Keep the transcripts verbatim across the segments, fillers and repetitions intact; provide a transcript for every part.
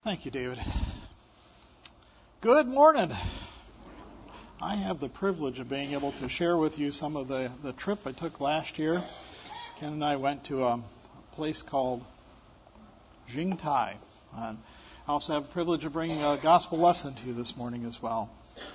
Thank you, David. Good morning. I have the privilege of being able to share with you some of the, the trip I took last year. Ken and I went to a place called Jingtai. And I also have the privilege of bringing a gospel lesson to you this morning as well.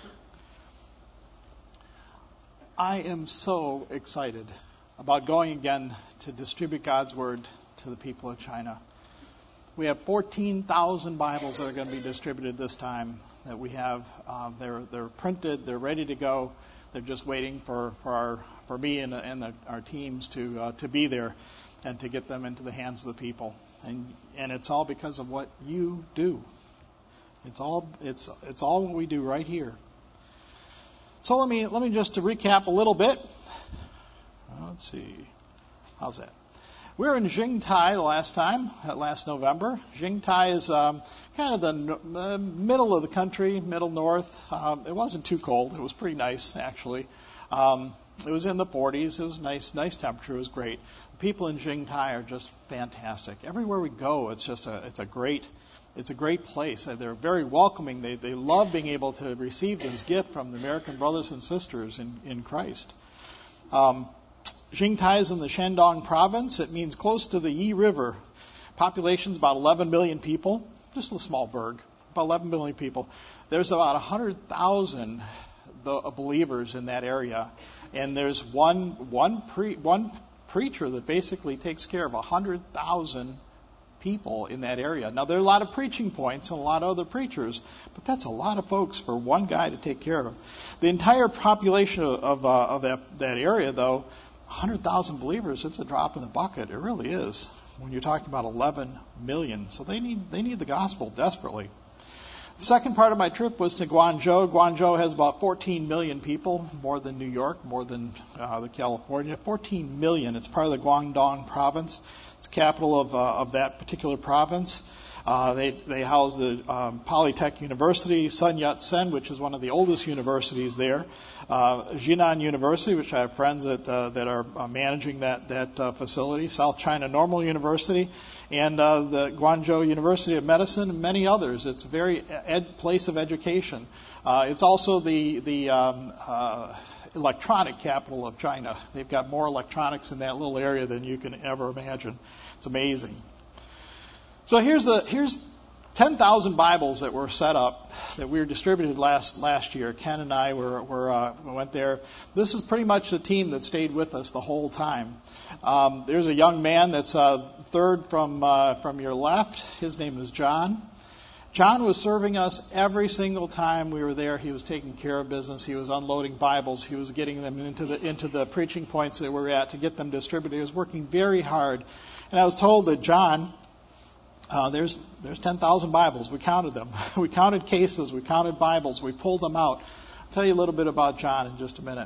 I am so excited about going again to distribute God's Word to the people of China. We have fourteen thousand Bibles that are going to be distributed this time that we have. Uh, they're they're printed. They're ready to go. They're just waiting for, for our for me and, and the, our teams to uh, to be there and to get them into the hands of the people. And and it's all because of what you do. It's all it's it's all what we do right here. So let me let me just to recap a little bit. Let's see, how's that? We were in Jingtai the last time, last November. Jingtai is um, kind of the uh, middle of the country, middle north. Um, it wasn't too cold. It was pretty nice, actually. Um, it was in the forties. It was nice, nice temperature. It was great. The people in Jingtai are just fantastic. Everywhere we go, it's just a, it's a great, it's a great place. They're very welcoming. They, they love being able to receive this gift from the American brothers and sisters in, in Christ. Um, Jingtai is in the Shandong province. It means close to the Yi River. Population's about eleven million people. Just a small burg. About eleven million people. There's about one hundred thousand believers in that area. And there's one one pre, one preacher that basically takes care of one hundred thousand people in that area. Now, there are a lot of preaching points and a lot of other preachers, but that's a lot of folks for one guy to take care of. The entire population of, of, uh, of that, that area, though, one hundred thousand believers, it's a drop in the bucket. It really is when you're talking about eleven million. So they need they need the gospel desperately. The second part of my trip was to Guangzhou. Guangzhou has about fourteen million people, more than New York, more than uh, the California. fourteen million. It's part of the Guangdong province. It's capital of uh, of that particular province. Uh, they they house the um, Polytech University, Sun Yat-sen, which is one of the oldest universities there, uh, Jinan University, which I have friends that uh, that are uh, managing that that uh, facility, South China Normal University, and uh, the Guangzhou University of Medicine, and many others. It's a very ed- place of education. Uh, it's also the the um, uh, electronic capital of China. They've got more electronics in that little area than you can ever imagine. It's amazing. So here's the here's ten thousand Bibles that were set up that we were distributed last last year. Ken and I were, were uh, went there. This is pretty much the team that stayed with us the whole time. Um, there's a young man that's uh, third from uh, from your left. His name is John. John was serving us every single time we were there. He was taking care of business. He was unloading Bibles. He was getting them into the into the preaching points that we were at to get them distributed. He was working very hard. And I was told that John, uh, there's there's ten thousand Bibles. We counted them. We counted cases. We counted Bibles. We pulled them out. I'll tell you a little bit about John in just a minute.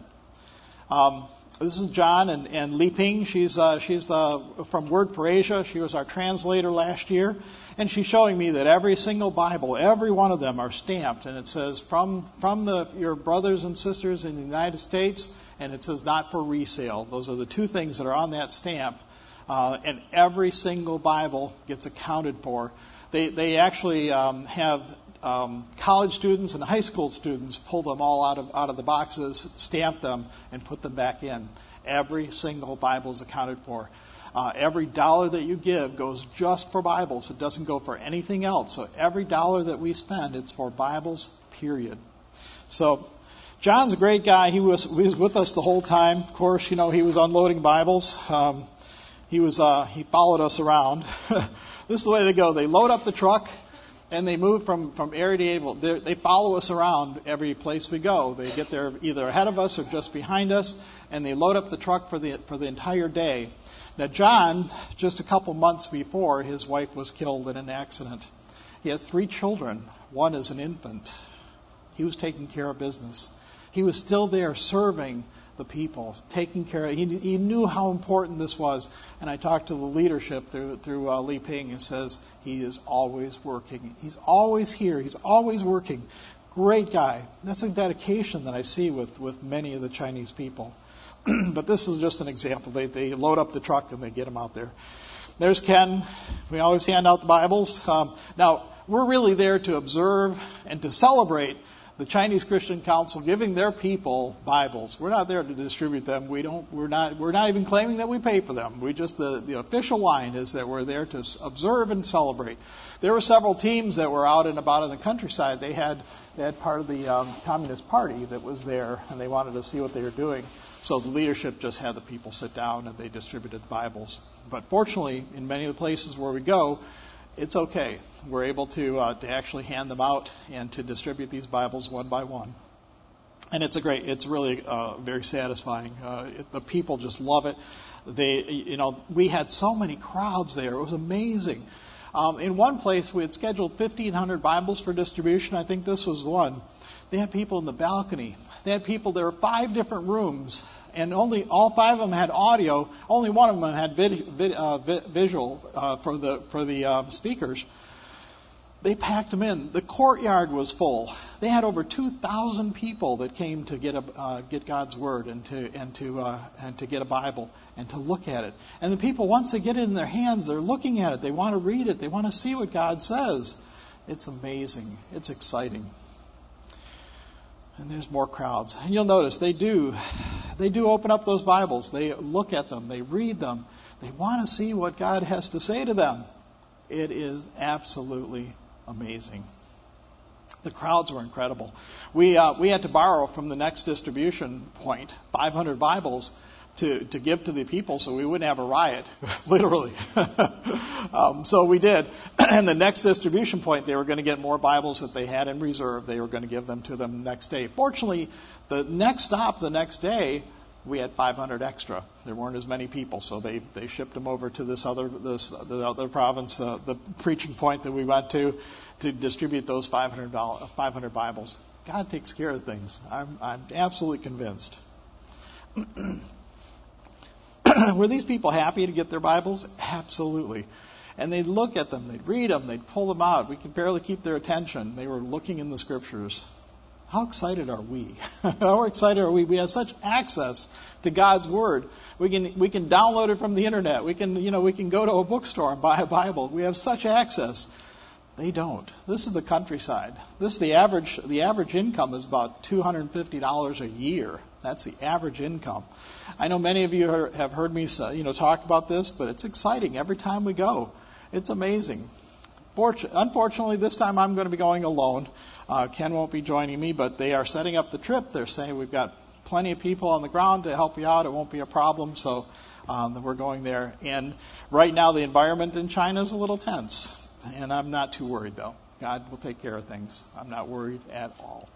Um, this is John and, and Li Ping. She's uh, she's uh, from Word for Asia. She was our translator last year. And she's showing me that every single Bible, every one of them are stamped. And it says from from the your brothers and sisters in the United States. And it says not for resale. Those are the two things that are on that stamp. Uh, and every single Bible gets accounted for. They they actually um, have um, college students and high school students pull them all out of out of the boxes, stamp them, and put them back in. Every single Bible is accounted for. Uh, every dollar that you give goes just for Bibles. It doesn't go for anything else. So every dollar that we spend, it's for Bibles, period. So John's a great guy. He was, he was with us the whole time. Of course, you know, he was unloading Bibles. Um, He was uh, he followed us around. This is the way they go. They load up the truck, and they move from, from area to area. They follow us around every place we go. They get there either ahead of us or just behind us, and they load up the truck for the for the entire day. Now, John, just a couple months before, his wife was killed in an accident. He has three children. One is an infant. He was taking care of business. He was still there serving the people, taking care of, he, he knew how important this was. And I talked to the leadership through, through uh, Li Ping, and says he is always working. He's always here. He's always working. Great guy. That's a dedication that I see with, with many of the Chinese people. But this is just an example. They, they load up the truck and they get him out there. There's Ken. We always hand out the Bibles. Um, now, we're really there to observe and to celebrate the Chinese Christian Council giving their people Bibles. We're not there to distribute them. We don't. We're not. We're not even claiming that we pay for them. We just the the official line is that we're there to observe and celebrate. There were several teams that were out and about in the countryside. They had they had part of the um, Communist Party that was there, and they wanted to see what they were doing. So the leadership just had the people sit down and they distributed the Bibles. But fortunately, in many of the places where we go, it's okay. We're able to uh, to actually hand them out and to distribute these Bibles one by one. And it's a great, it's really uh, very satisfying. Uh, it, the people just love it. They, you know, we had so many crowds there. It was amazing. Um, in one place, we had scheduled fifteen hundred Bibles for distribution. I think this was one. They had people in the balcony. They had people, there were five different rooms, and only all five of them had audio. Only one of them had vid, vid, uh, vi, visual uh, for the for the uh, speakers. They packed them in. The courtyard was full. They had over two thousand people that came to get a uh, get God's word and to and to uh, and to get a Bible and to look at it. And the people, once they get it in their hands, they're looking at it. They want to read it. They want to see what God says. It's amazing. It's exciting. And there's more crowds. And you'll notice they do, they do open up those Bibles. They look at them. They read them. They want to see what God has to say to them. It is absolutely amazing. The crowds were incredible. We uh, we had to borrow from the next distribution point five hundred Bibles to, to give to the people so we wouldn't have a riot, literally. um, so we did. And the next distribution point, they were going to get more Bibles that they had in reserve. They were going to give them to them the next day. Fortunately, the next stop, the next day, we had five hundred extra. There weren't as many people, so they, they shipped them over to this other this the other province, uh, the preaching point that we went to, to distribute those five hundred five hundred Bibles. God takes care of things. I'm I'm absolutely convinced. Were these people happy to get their Bibles? Absolutely. And they'd look at them, they'd read them, they'd pull them out. We could barely keep their attention. They were looking in the Scriptures. How excited are we? How excited are we? We have such access to God's Word. We can we can download it from the internet. We can you know we can go to a bookstore and buy a Bible. We have such access. They don't. This is the countryside. This is the average. The average income is about two hundred fifty dollars a year. That's the average income. I know many of you are, have heard me you know talk about this, but it's exciting every time we go. It's amazing. Unfortunately, this time I'm going to be going alone. Uh, Ken won't be joining me, but they are setting up the trip. They're saying we've got plenty of people on the ground to help you out. It won't be a problem. So um, we're going there. And right now the environment in China is a little tense. And I'm not too worried, though. God will take care of things. I'm not worried at all.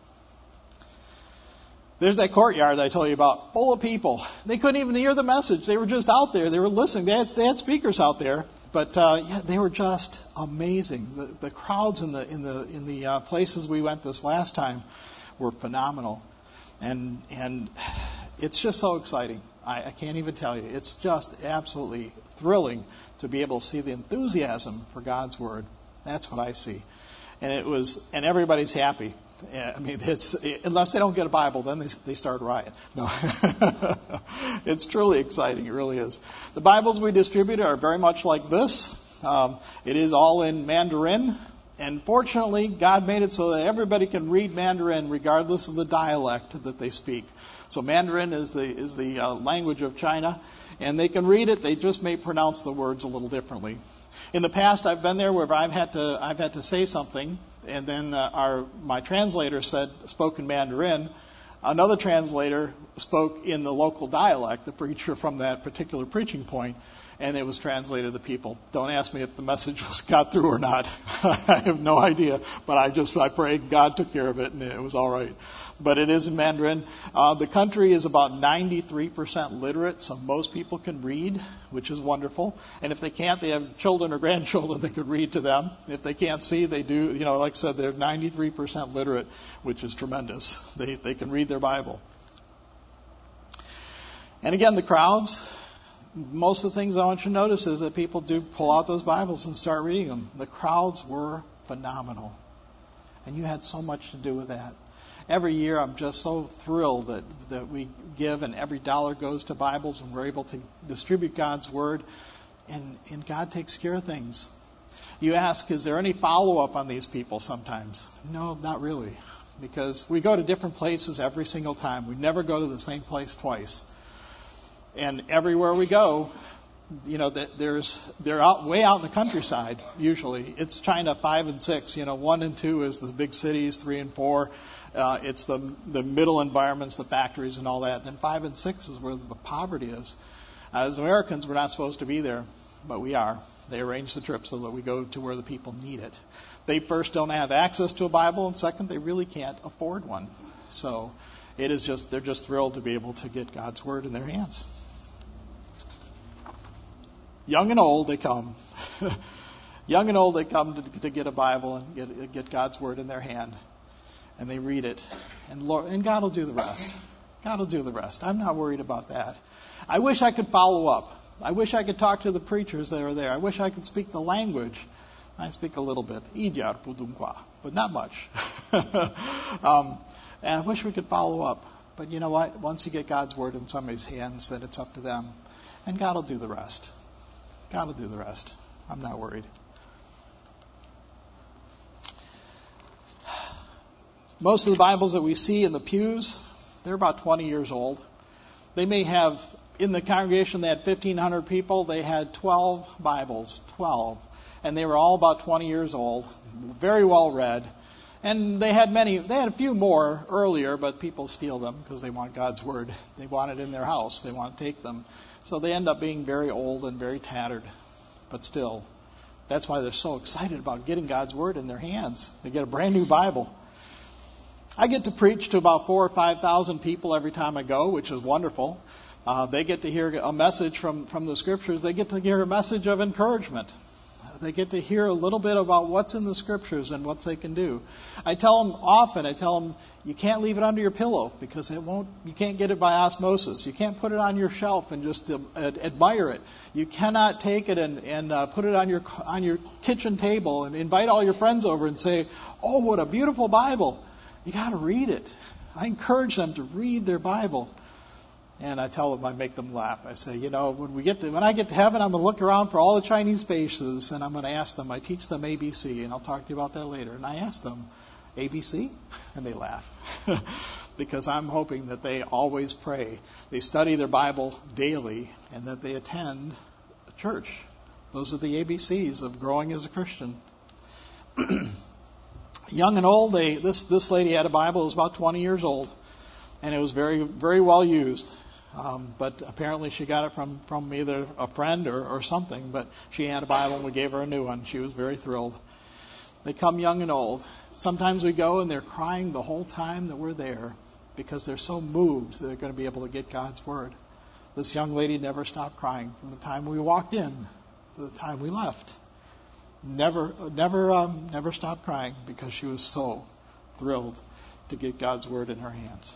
There's that courtyard I told you about, full of people. They couldn't even hear the message. They were just out there. They were listening. They had, they had speakers out there. But uh, yeah, they were just amazing. The, the crowds in the in the in the uh, places we went this last time were phenomenal, and and it's just so exciting. I, I can't even tell you. It's just absolutely thrilling to be able to see the enthusiasm for God's Word. That's what I see, and it was and everybody's happy. I mean, it's unless they don't get a Bible, then they they start riot. No, it's truly exciting. It really is. The Bibles we distribute are very much like this. Um, it is all in Mandarin, and fortunately, God made it so that everybody can read Mandarin regardless of the dialect that they speak. So Mandarin is the is the uh, language of China, and they can read it. They just may pronounce the words a little differently. In the past, I've been there where I've had to I've had to say something. And then uh, our my translator said spoke in Mandarin. Another translator spoke in the local dialect, the preacher from that particular preaching point, and it was translated to people. Don't ask me if the message was got through or not. I have no idea, but I just I prayed God took care of it, and it was all right. But it is in Mandarin. Uh, the country is about ninety-three percent literate, so most people can read, which is wonderful. And if they can't, they have children or grandchildren that could read to them. If they can't see, they do. You know, like I said, they're ninety-three percent literate, which is tremendous. They they can read their Bible. And again, the crowds. Most of the things I want you to notice is that people do pull out those Bibles and start reading them. The crowds were phenomenal. And you had so much to do with that. Every year I'm just so thrilled that, that we give and every dollar goes to Bibles and we're able to distribute God's Word. And, and God takes care of things. You ask, is there any follow-up on these people sometimes? No, not really. Because we go to different places every single time. We never go to the same place twice. And everywhere we go, you know, there's they're out way out in the countryside, usually. It's China five and six. You know, one and two is the big cities, three and four. Uh, it's the the middle environments, the factories and all that. Then five and six is where the poverty is. As Americans, we're not supposed to be there, but we are. They arrange the trip so that we go to where the people need it. They first don't have access to a Bible, and second, they really can't afford one. So it is just they're just thrilled to be able to get God's Word in their hands. Young and old, they come. Young and old, they come to, to get a Bible and get, get God's Word in their hand. And they read it. And Lord, and God will do the rest. God will do the rest. I'm not worried about that. I wish I could follow up. I wish I could talk to the preachers that are there. I wish I could speak the language. I speak a little bit, but not much. um, and I wish we could follow up. But you know what? Once you get God's Word in somebody's hands, then it's up to them. And God will do the rest. God will do the rest. I'm not worried. Most of the Bibles that we see in the pews, they're about twenty years old. They may have, in the congregation, they had fifteen hundred people. They had twelve Bibles, twelve. And they were all about twenty years old, very well read. And they had many, they had a few more earlier, but people steal them because they want God's Word. They want it in their house. They want to take them. So they end up being very old and very tattered. But still, that's why they're so excited about getting God's Word in their hands. They get a brand new Bible. I get to preach to about four or five thousand people every time I go, which is wonderful. Uh, they get to hear a message from, from the Scriptures. They get to hear a message of encouragement. They get to hear a little bit about what's in the Scriptures and what they can do. I tell them often, I tell them, you can't leave it under your pillow because it won't. You can't get it by osmosis. You can't put it on your shelf and just uh, admire it. You cannot take it and, and uh, put it on your on your kitchen table and invite all your friends over and say, oh, what a beautiful Bible. You got to read it. I encourage them to read their Bible. And I tell them, I make them laugh. I say, you know, when we get to, when I get to heaven, I'm going to look around for all the Chinese faces, and I'm going to ask them. I teach them A B C, and I'll talk to you about that later. And I ask them, A B C? And they laugh. Because I'm hoping that they always pray. They study their Bible daily, and that they attend church. Those are the A B Cs of growing as a Christian. Young and old, they this this lady had a Bible. It was about twenty years old, and it was very, very well used. Um, but apparently she got it from, from either a friend or, or something. But she had a Bible and we gave her a new one. She was very thrilled. They come young and old. Sometimes we go and they're crying the whole time that we're there because they're so moved that they're going to be able to get God's Word. This young lady never stopped crying from the time we walked in to the time we left. Never, never, um, never stopped crying because she was so thrilled to get God's Word in her hands.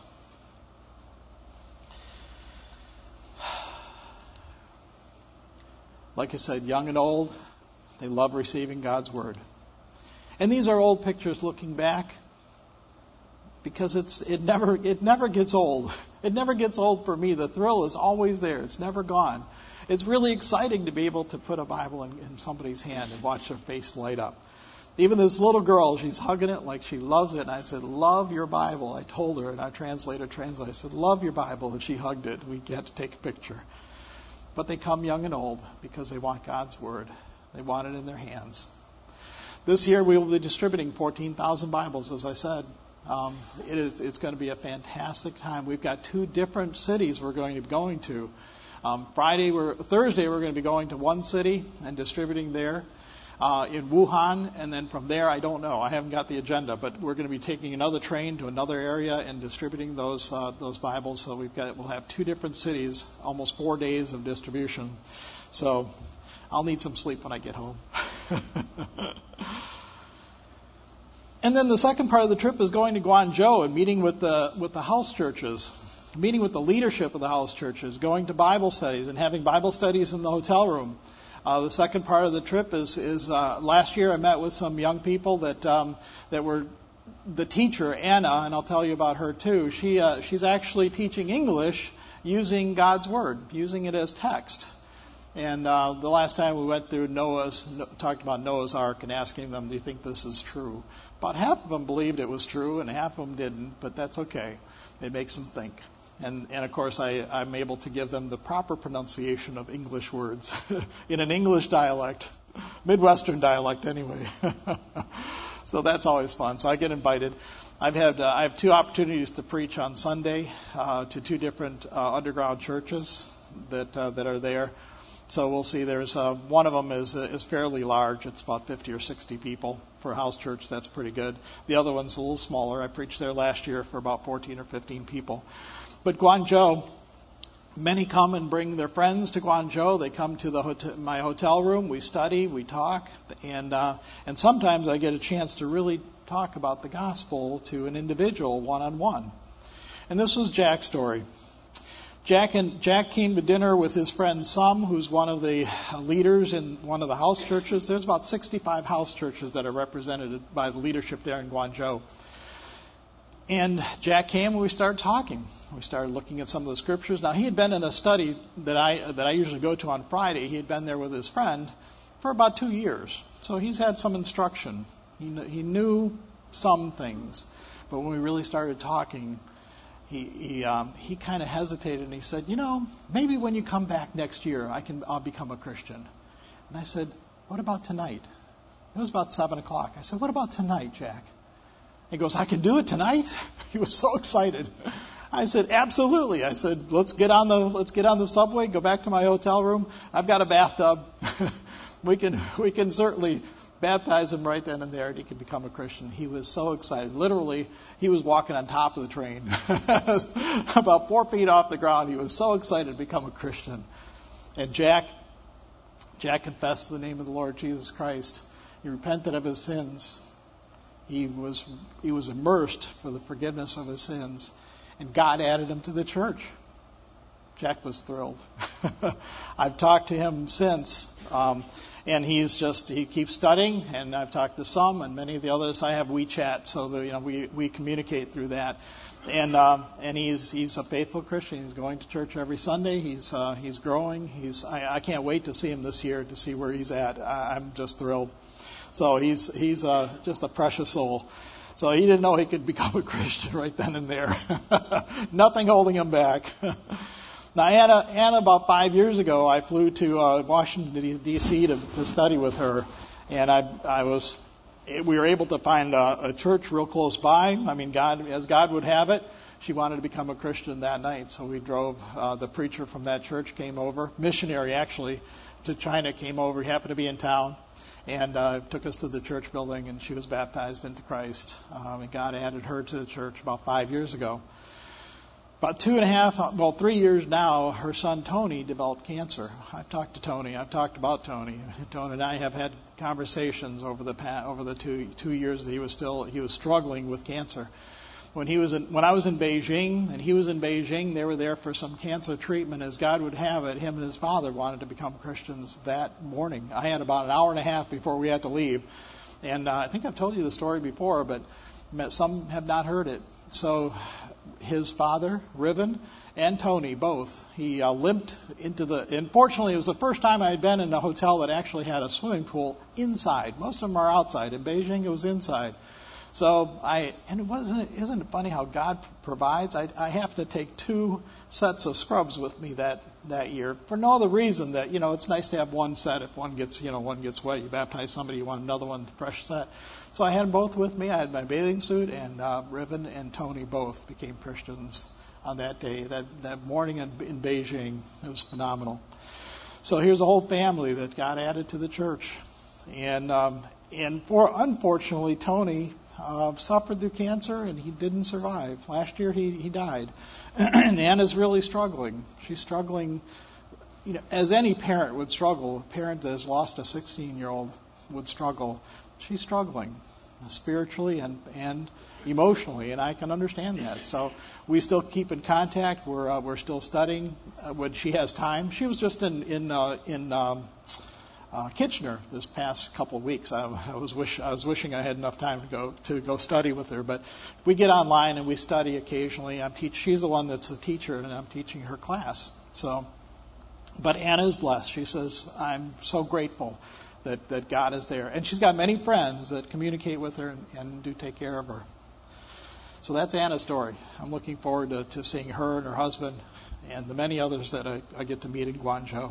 Like I said, young and old, they love receiving God's Word. And these are old pictures looking back because it's it never it never gets old. It never gets old for me. The thrill is always there. It's never gone. It's really exciting to be able to put a Bible in, in somebody's hand and watch their face light up. Even this little girl, she's hugging it like she loves it. And I said, love your Bible. I told her, and our translator translated. I said, love your Bible. And she hugged it. We had to take a picture. But they come young and old because they want God's Word. They want it in their hands. This year we will be distributing fourteen thousand Bibles, as I said. Um, it is, it's going to be a fantastic time. We've got two different cities we're going to be going to. Um, Friday, we're, Thursday, we're going to be going to one city and distributing there uh, in Wuhan. And then from there, I don't know. I haven't got the agenda. But we're going to be taking another train to another area and distributing those uh, those Bibles. So we've got we'll have two different cities, almost four days of distribution. So I'll need some sleep when I get home. And then the second part of the trip is going to Guangzhou and meeting with the with the house churches, meeting with the leadership of the house churches, going to Bible studies and having Bible studies in the hotel room. Uh, the second part of the trip is is uh, last year I met with some young people that um, that were the teacher Anna, and I'll tell you about her too. She uh, she's actually teaching English using God's Word, using it as text. And uh, the last time we went through Noah's, no, talked about Noah's Ark and asking them, do you think this is true? About half of them believed it was true and half of them didn't, but that's okay. It makes them think. And, and of course, I, I'm able to give them the proper pronunciation of English words in an English dialect, Midwestern dialect anyway. So that's always fun. So I get invited. I've had uh, I have two opportunities to preach on Sunday uh, to two different uh, underground churches that uh, that are there. So we'll see. There's uh, one of them is is fairly large. It's about fifty or sixty people for a house church. That's pretty good. The other one's a little smaller. I preached there last year for about fourteen or fifteen people. But Guangzhou, many come and bring their friends to Guangzhou. They come to the hotel, my hotel room. We study, we talk, and uh, and sometimes I get a chance to really talk about the gospel to an individual one on one. And this was Jack's story. Jack and Jack came to dinner with his friend Sum, who's one of the leaders in one of the house churches. There's about sixty-five house churches that are represented by the leadership there in Guangzhou. And Jack came and we started talking. We started looking at some of the scriptures. Now, he had been in a study that I that I usually go to on Friday. He had been there with his friend for about two years. So he's had some instruction. He he knew some things. But when we really started talking, he he um, he kind of hesitated and he said, you know, maybe when you come back next year, I can I'll become a Christian. And I said, what about tonight? It was about seven o'clock. I said, what about tonight, Jack? He goes, I can do it tonight? He was so excited. I said, absolutely. I said, let's get on the let's get on the subway, go back to my hotel room. I've got a bathtub. we can we can certainly baptize him right then and there, and he can become a Christian. He was so excited. Literally, he was walking on top of the train, about four feet off the ground. He was so excited to become a Christian. And Jack, Jack confessed the name of the Lord Jesus Christ. He repented of his sins. He was he was immersed for the forgiveness of his sins, and God added him to the church. Jack was thrilled. I've talked to him since, um, and he's just he keeps studying. And I've talked to some, and many of the others. I have WeChat, so that, you know we we communicate through that. And um, and he's he's a faithful Christian. He's going to church every Sunday. He's uh, he's growing. He's I, I can't wait to see him this year to see where he's at. I, I'm just thrilled. So he's he's uh, just a precious soul. So he didn't know he could become a Christian right then and there. Nothing holding him back. Now, Anna, Anna, about five years ago, I flew to uh, Washington, D C to, to study with her, and I I was we were able to find a, a church real close by. I mean, God, as God would have it, she wanted to become a Christian that night. So we drove. Uh, the preacher from that church came over, missionary actually, to China came over. He happened to be in town. And uh, took us to the church building, and she was baptized into Christ. Um, and God added her to the church about five years ago. About two and a half, well, three years now, her son Tony developed cancer. I've talked to Tony. I've talked about Tony. Tony and I have had conversations over the past, over the two two years that he was still he was struggling with cancer. When he was in, when I was in Beijing and he was in Beijing, they were there for some cancer treatment. As God would have it, him and his father wanted to become Christians that morning. I had about an hour and a half before we had to leave, and uh, I think I've told you the story before, but some have not heard it. So his father, Riven, and Tony both, he uh, limped into the. Unfortunately, it was the first time I had been in a hotel that actually had a swimming pool inside. Most of them are outside. In Beijing, it was inside. So I, and it wasn't, isn't it funny how God provides? I, I have to take two sets of scrubs with me that, that year for no other reason that, you know, it's nice to have one set. If one gets, you know, one gets wet, you baptize somebody, you want another one, fresh set. So I had them both with me. I had my bathing suit, and uh, Riven and Tony both became Christians on that day, that, that morning in, in Beijing. It was phenomenal. So here's a whole family that God added to the church. And, um, and for, unfortunately, Tony Uh, suffered through cancer, and he didn't survive. Last year, he, he died. And Anna's really struggling. She's struggling, you know, as any parent would struggle. A parent that has lost a sixteen-year-old would struggle. She's struggling spiritually and, and emotionally, and I can understand that. So we still keep in contact. We're uh, we're still studying uh, when she has time. She was just in in uh, in. Um, Uh, Kitchener this past couple of weeks. I, I was wish I was wishing I had enough time to go to go study with her. But we get online and we study occasionally. I'm teach. She's the one that's the teacher, and I'm teaching her class. So But Anna is blessed. She says, I'm so grateful that, that God is there. And she's got many friends that communicate with her and, and do take care of her. So that's Anna's story. I'm looking forward to, to seeing her and her husband and the many others that I, I get to meet in Guangzhou.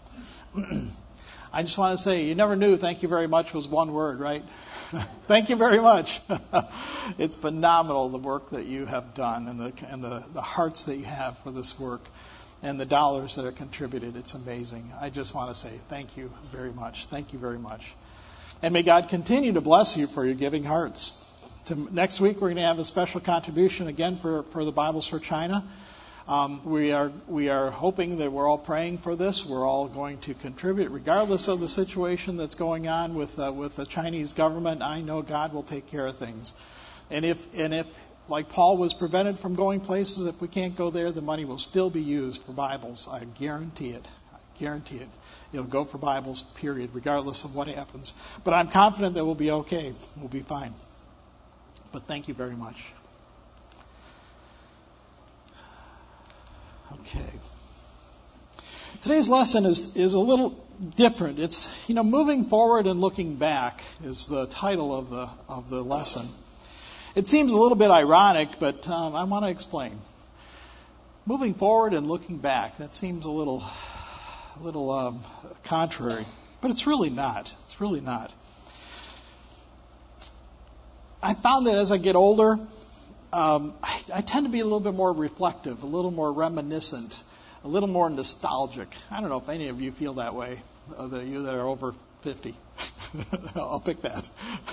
I just want to say, you never knew thank you very much was one word, right? Thank you very much. It's phenomenal the work that you have done and the and the, the hearts that you have for this work and the dollars that are contributed. It's amazing. I just want to say thank you very much. Thank you very much. And may God continue to bless you for your giving hearts. To, next week we're going to have a special contribution again for, for the Bibles for China. Um, we are we are hoping that we're all praying for this. We're all going to contribute, regardless of the situation that's going on with uh, with the Chinese government. I know God will take care of things, and if and if like Paul was prevented from going places, if we can't go there, the money will still be used for Bibles. I guarantee it. I guarantee it. It'll go for Bibles. Period, regardless of what happens. But I'm confident that we'll be okay. We'll be fine. But thank you very much. Okay. Today's lesson is, is a little different. It's, you know, moving forward and looking back is the title of the of the lesson. It seems a little bit ironic, but um, I want to explain. Moving forward and looking back, that seems a little a little um, contrary, but it's really not. It's really not. I found that as I get older, Um, I, I tend to be a little bit more reflective, a little more reminiscent, a little more nostalgic. I don't know if any of you feel that way, uh, the you that are over fifty. I'll pick that.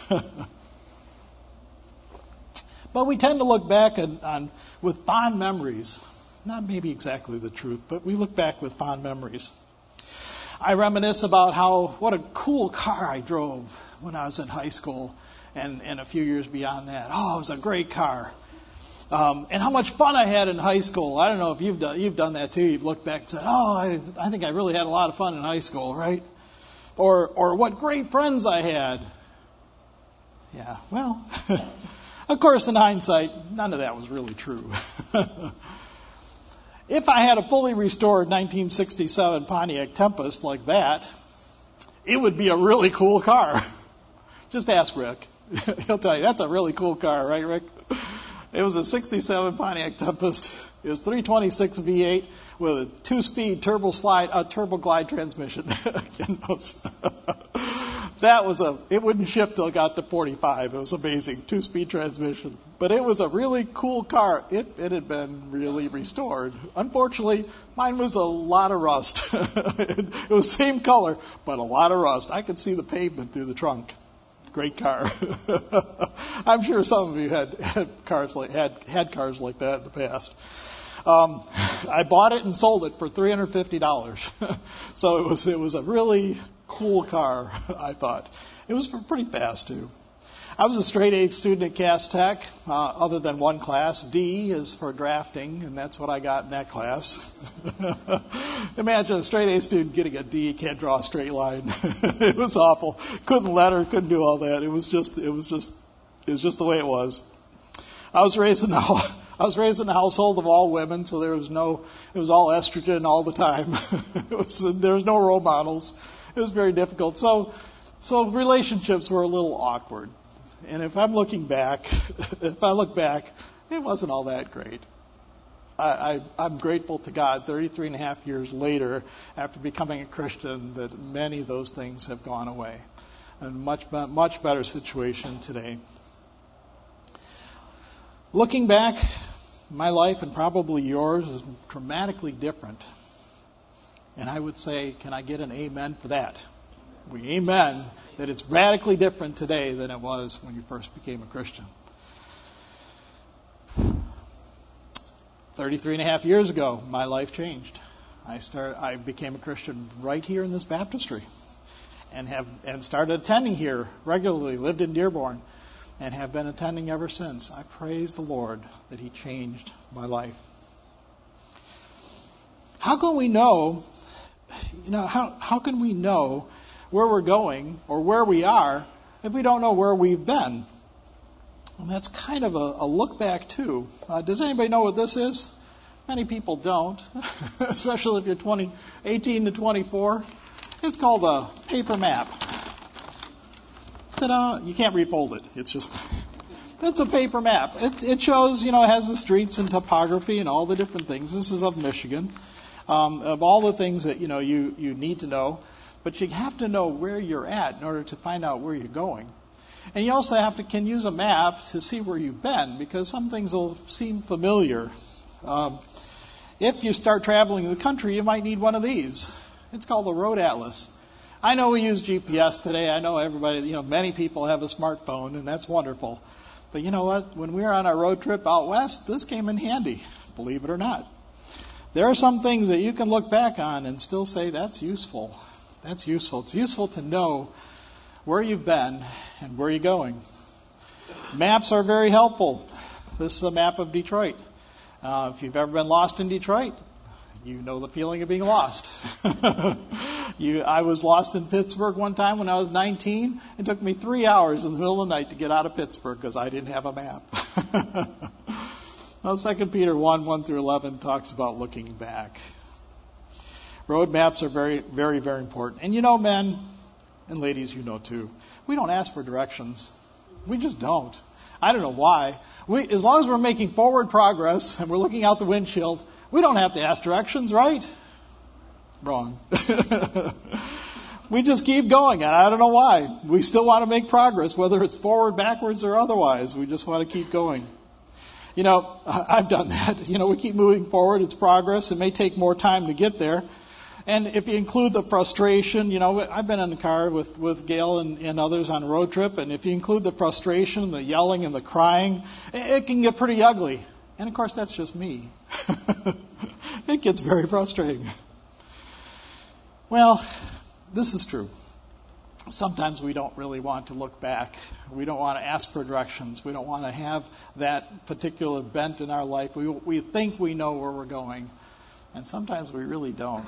But we tend to look back on, on with fond memories. Not maybe exactly the truth, but we look back with fond memories. I reminisce about how what a cool car I drove when I was in high school and, and a few years beyond that. Oh, it was a great car. Um, and how much fun I had in high school. I don't know if you've done you've done that too. You've looked back and said, "Oh, I, I think I really had a lot of fun in high school, right?" Or or what great friends I had. Yeah, well, of course, in hindsight, none of that was really true. If I had a fully restored nineteen sixty-seven Pontiac Tempest like that, it would be a really cool car. Just ask Rick. He'll tell you, that's a really cool car, right, Rick? It was a sixty-seven Pontiac Tempest. It was three twenty-six V eight with a two-speed turbo slide, uh, turbo glide transmission. That was a. It wouldn't shift till it got to forty-five. It was amazing, two-speed transmission. But it was a really cool car. It it had been really restored. Unfortunately, mine was a lot of rust. It was same color, but a lot of rust. I could see the pavement through the trunk. Great car. I'm sure some of you had, had cars like had had cars like that in the past. Um, I bought it and sold it for three hundred fifty dollars. So it was it was a really cool car. I thought it was pretty fast too. I was a straight A student at Cass Tech, uh, other than one class. D is for drafting, and that's what I got in that class. Imagine a straight A student getting a D, can't draw a straight line. It was awful. Couldn't letter, couldn't do all that. It was just, it was just, it was just the way it was. I was raised in the I was raised in a household of all women, so there was no, it was all estrogen all the time. It was, there was no role models. It was very difficult. So, so relationships were a little awkward. And if I'm looking back, if I look back, it wasn't all that great. I, I, I'm grateful to God thirty-three and a half years later, after becoming a Christian, that many of those things have gone away. And much, much better situation today. Looking back, my life and probably yours is dramatically different. And I would say, can I get an amen for that? We amen that it's radically different today than it was when you first became a Christian. thirty-three and a half years ago, my life changed. I start, I became a Christian right here in this baptistry, and have and started attending here regularly. Lived in Dearborn, and have been attending ever since. I praise the Lord that He changed my life. How can we know? You know, how how can we know where we're going or where we are if we don't know where we've been? And that's kind of a, a look back too. Uh, does anybody know what this is? Many people don't, especially if you're twenty, eighteen to twenty-four. It's called a paper map. Ta-da! You can't refold it. It's just, it's a paper map. It, it shows, you know, it has the streets and topography and all the different things. This is of Michigan, um, of all the things that, you know, you, you need to know. But you have to know where you're at in order to find out where you're going. And you also have to can use a map to see where you've been, because some things will seem familiar. Um, if you start traveling the country, you might need one of these. It's called the Road Atlas. I know we use G P S today. I know everybody, you know, many people have a smartphone, and that's wonderful. But you know what? When we were on our road trip out west, this came in handy, believe it or not. There are some things that you can look back on and still say, that's useful. That's useful. It's useful to know where you've been and where you're going. Maps are very helpful. This is a map of Detroit. Uh, if you've ever been lost in Detroit, you know the feeling of being lost. you, I was lost in Pittsburgh one time when I was nineteen. It took me three hours in the middle of the night to get out of Pittsburgh because I didn't have a map. Well, Second Peter one, one through eleven talks about looking back. Road maps are very, very, very important. And you know, men and ladies, you know too, we don't ask for directions. We just don't. I don't know why. We, as long as we're making forward progress and we're looking out the windshield, we don't have to ask directions, right? Wrong. We just keep going, and I don't know why. We still want to make progress, whether it's forward, backwards, or otherwise. We just want to keep going. You know, I've done that. You know, we keep moving forward. It's progress. It may take more time to get there. And if you include the frustration, you know, I've been in the car with, with Gail and, and others on a road trip, and if you include the frustration, the yelling and the crying, it, it can get pretty ugly. And of course, that's just me. It gets very frustrating. Well, this is true. Sometimes we don't really want to look back. We don't want to ask for directions. We don't want to have that particular bent in our life. We, we think we know where we're going, and sometimes we really don't.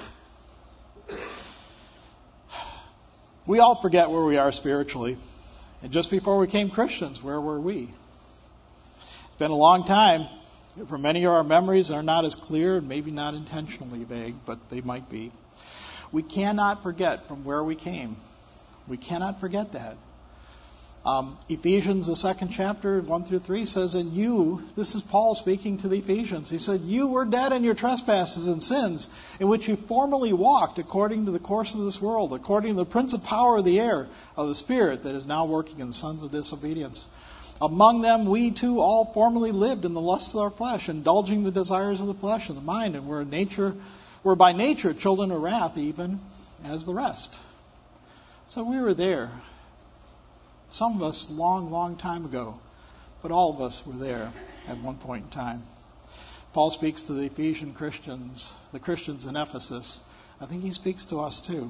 We all forget where we are spiritually. And just before we became Christians, where were we? It's been a long time. For many of our memories are not as clear and maybe not intentionally vague, but they might be. We cannot forget from where we came. We cannot forget that. Um, Ephesians, the second chapter, one through three, says, and you, this is Paul speaking to the Ephesians, he said, you were dead in your trespasses and sins, in which you formerly walked according to the course of this world, according to the prince of power of the air, of the spirit that is now working in the sons of disobedience. Among them we too all formerly lived in the lusts of our flesh, indulging the desires of the flesh and the mind, and were nature, were by nature children of wrath, even as the rest. So we were there. Some of us long, long time ago, but all of us were there at one point in time. Paul speaks to the Ephesian Christians, the Christians in Ephesus. I think he speaks to us too.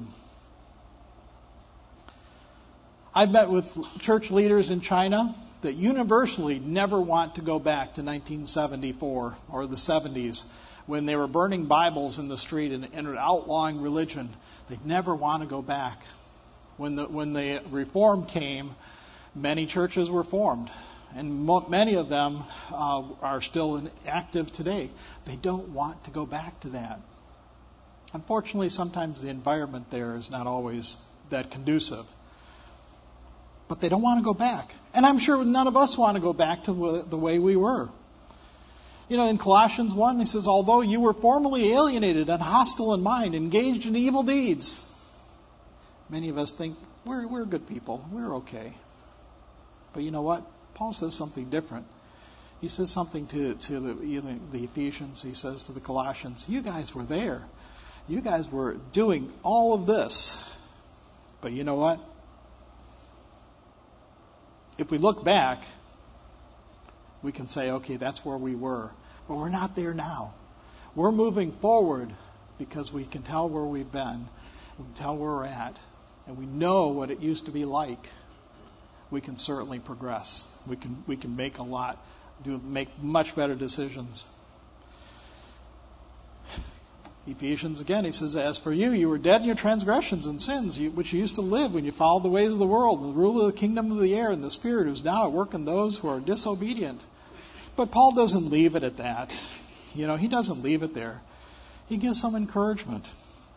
I've met with church leaders in China that universally never want to go back to nineteen seventy-four or the seventies when they were burning Bibles in the street and, and outlawing religion. They never want to go back. When the when the reform came, many churches were formed, and mo- many of them uh, are still in, active today. They don't want to go back to that. Unfortunately, sometimes the environment there is not always that conducive. But they don't want to go back. And I'm sure none of us want to go back to w- the way we were. You know, in Colossians one, he says, although you were formerly alienated and hostile in mind, engaged in evil deeds. Many of us think, we're, we're good people. We're okay. But you know what? Paul says something different. He says something to, to the, the Ephesians. He says to the Colossians, you guys were there. You guys were doing all of this. But you know what? If we look back, we can say, okay, that's where we were. But we're not there now. We're moving forward because we can tell where we've been. We can tell where we're at. And we know what it used to be like. We can certainly progress. We can we can make a lot, do make much better decisions. Ephesians again, he says, as for you, you were dead in your transgressions and sins, you, which you used to live when you followed the ways of the world, and the ruler of the kingdom of the air, and the spirit who's now at work in those who are disobedient. But Paul doesn't leave it at that. you know, he doesn't leave it there. He gives some encouragement.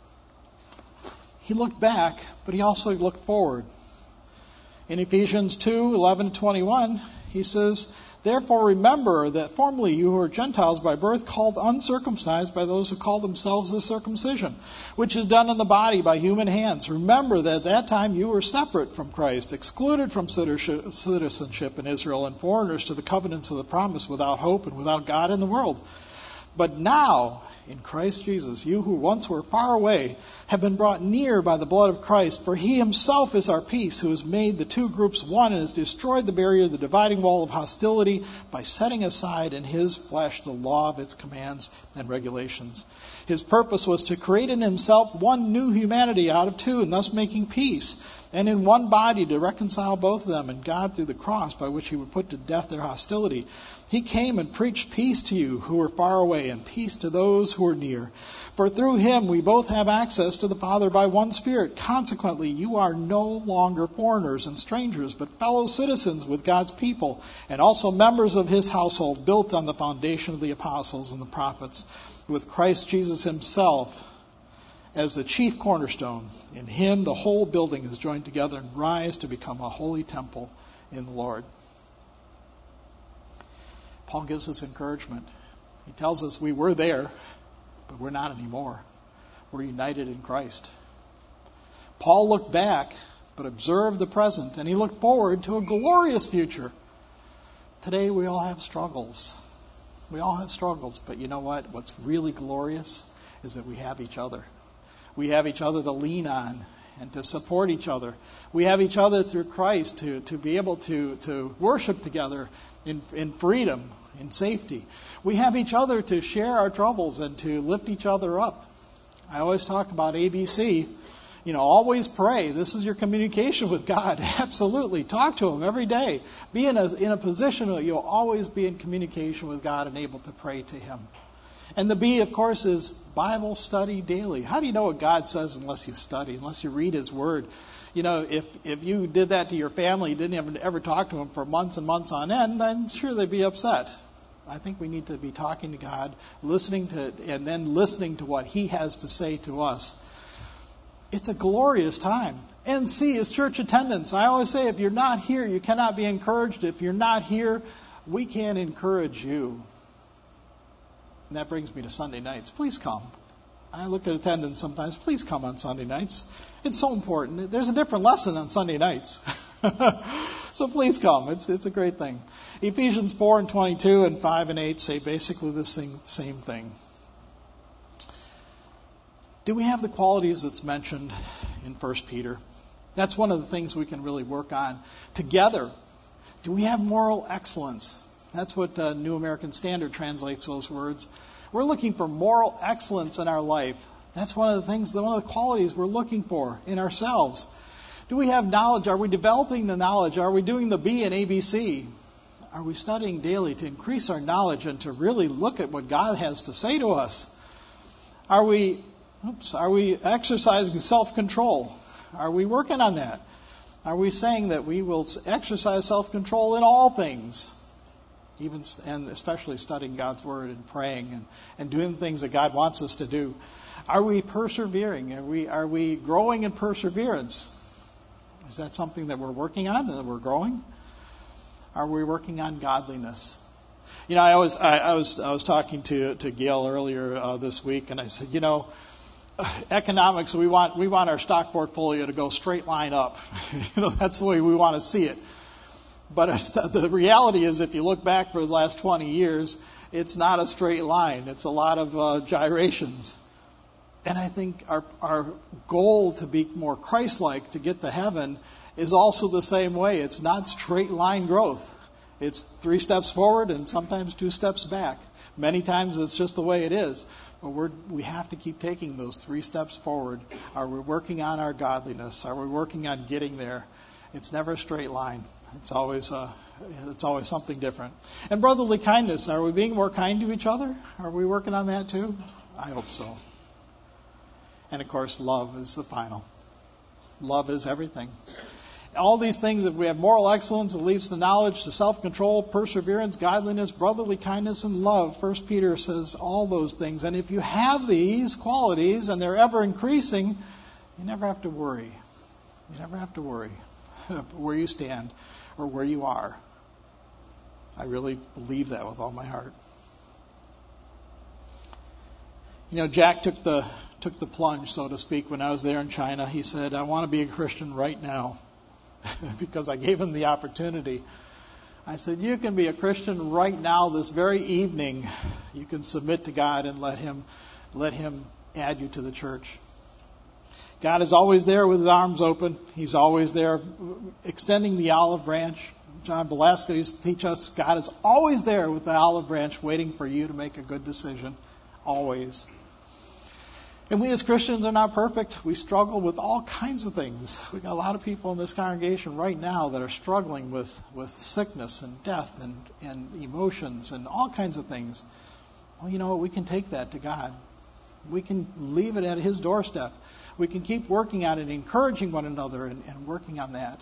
He looked back, but he also looked forward. In Ephesians two, eleven to twenty-one, he says, "Therefore remember that formerly you who were Gentiles by birth, called uncircumcised by those who call themselves the circumcision, which is done in the body by human hands. Remember that at that time you were separate from Christ, excluded from citizenship in Israel, and foreigners to the covenants of the promise, without hope and without God in the world. But now, in Christ Jesus, you who once were far away have been brought near by the blood of Christ, for he himself is our peace, who has made the two groups one and has destroyed the barrier, the dividing wall of hostility, by setting aside in his flesh the law of its commands and regulations. His purpose was to create in himself one new humanity out of two, and thus making peace, and in one body to reconcile both of them and God through the cross, by which he would put to death their hostility. He came and preached peace to you who were far away, and peace to those who are near. For through him we both have access to the Father by one Spirit. Consequently, you are no longer foreigners and strangers, but fellow citizens with God's people, and also members of his household, built on the foundation of the apostles and the prophets, with Christ Jesus himself as the chief cornerstone. In him the whole building is joined together and rise to become a holy temple in the Lord." Paul gives us encouragement. He tells us we were there, but we're not anymore. We're united in Christ. Paul looked back, but observed the present, and he looked forward to a glorious future. Today we all have struggles. We all have struggles, but you know what? What's really glorious is that we have each other. We have each other to lean on and to support each other. We have each other through Christ to, to be able to, to worship together in, in freedom, in safety. We have each other to share our troubles and to lift each other up. I always talk about A B C. You know, always pray. This is your communication with God. Absolutely. Talk to him every day. Be in a, in a position where you'll always be in communication with God and able to pray to him. And the B, of course, is Bible study daily. How do you know what God says unless you study, unless you read his word? You know, if, if you did that to your family, you didn't ever, ever talk to them for months and months on end, then sure, they'd be upset. I think we need to be talking to God, listening to, and then listening to what he has to say to us. It's a glorious time. And C is church attendance. I always say, if you're not here, you cannot be encouraged. If you're not here, we can't encourage you. And that brings me to Sunday nights. Please come. I look at attendance sometimes. Please come on Sunday nights. It's so important. There's a different lesson on Sunday nights. So please come. It's it's a great thing. Ephesians four and twenty-two and five and eight say basically the same, same thing. Do we have the qualities that's mentioned in First Peter? That's one of the things we can really work on together. Do we have moral excellence? That's what uh, New American Standard translates those words. We're looking for moral excellence in our life. That's one of the things, one of the qualities we're looking for in ourselves. Do we have knowledge? Are we developing the knowledge? Are we doing the B in A B C? Are we studying daily to increase our knowledge and to really look at what God has to say to us? Are we, oops, are we exercising self-control? Are we working on that? Are we saying that we will exercise self-control in all things? Even and especially studying God's Word and praying and, and doing the things that God wants us to do. Are we persevering? Are we are we growing in perseverance? Is that something that we're working on, that we're growing? Are we working on godliness? You know, I was I, I was I was talking to to Gail earlier uh, this week, and I said, you know, economics, we want we want our stock portfolio to go straight line up. You know, that's the way we want to see it. But the reality is, if you look back for the last twenty years, it's not a straight line. It's a lot of uh, gyrations. And I think our our goal to be more Christ-like, to get to heaven, is also the same way. It's not straight line growth. It's three steps forward and sometimes two steps back. Many times it's just the way it is. But we're, we have to keep taking those three steps forward. Are we working on our godliness? Are we working on getting there? It's never a straight line. It's always uh, it's always something different. And brotherly kindness, are we being more kind to each other? Are we working on that too? I hope so. And of course, love is the final. Love is everything. all these things, if we have moral excellence, it leads to knowledge, to self-control, perseverance, godliness, brotherly kindness, and love. First Peter says all those things. And if you have these qualities and they're ever increasing, you never have to worry. You never have to worry where you stand or where you are. I really believe that with all my heart. You know, Jack took the took the plunge, so to speak, when I was there in China. He said, I want to be a Christian right now because I gave him the opportunity. I said, you can be a Christian right now, this very evening. You can submit to God and let him let him add you to the church. God is always there with his arms open. He's always there extending the olive branch. John Belasco used to teach us God is always there with the olive branch waiting for you to make a good decision. Always. And we as Christians are not perfect. We struggle with all kinds of things. We've got a lot of people in this congregation right now that are struggling with, with sickness and death and, and emotions and all kinds of things. Well, you know what? We can take that to God. We can leave it at his doorstep. We can keep working on it, encouraging one another and, and working on that.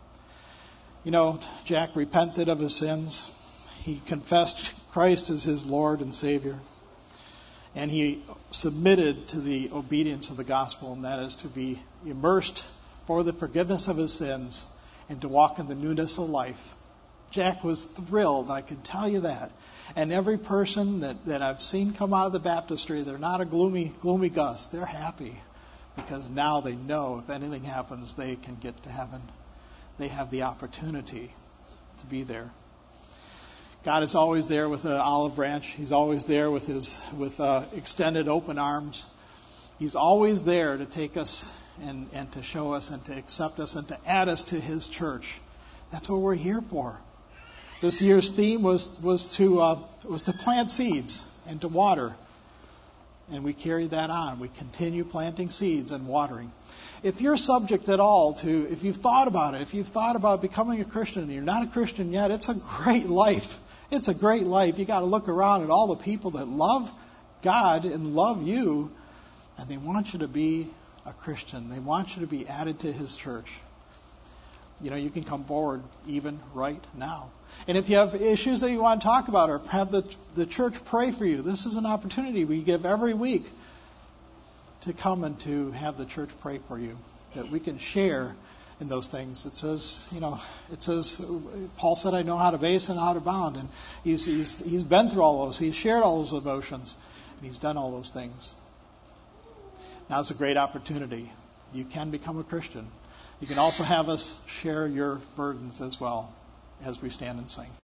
You know, Jack repented of his sins. He confessed Christ as his Lord and Savior. And he submitted to the obedience of the gospel, and that is to be immersed for the forgiveness of his sins and to walk in the newness of life. Jack was thrilled, I can tell you that. And every person that, that I've seen come out of the baptistry, they're not a gloomy, gloomy Gus. They're happy because now they know if anything happens, they can get to heaven. They have the opportunity to be there. God is always there with an olive branch. He's always there with his with uh, extended open arms. He's always there to take us and, and to show us and to accept us and to add us to his church. That's what we're here for. This year's theme was was to uh, was to plant seeds and to water, and we carry that on. We continue planting seeds and watering. If you're subject at all to, if you've thought about it, if you've thought about becoming a Christian and you're not a Christian yet, it's a great life. It's a great life. You got to look around at all the people that love God and love you, and they want you to be a Christian. They want you to be added to his church. You know, you can come forward even right now. And if you have issues that you want to talk about or have the, the church pray for you, this is an opportunity we give every week to come and to have the church pray for you, that we can share in those things. It says, you know, it says, Paul said, I know how to base and how to bound. And he's, he's, he's been through all those. He's shared all those emotions. And he's done all those things. Now it's a great opportunity. You can become a Christian. You can also have us share your burdens as well as we stand and sing.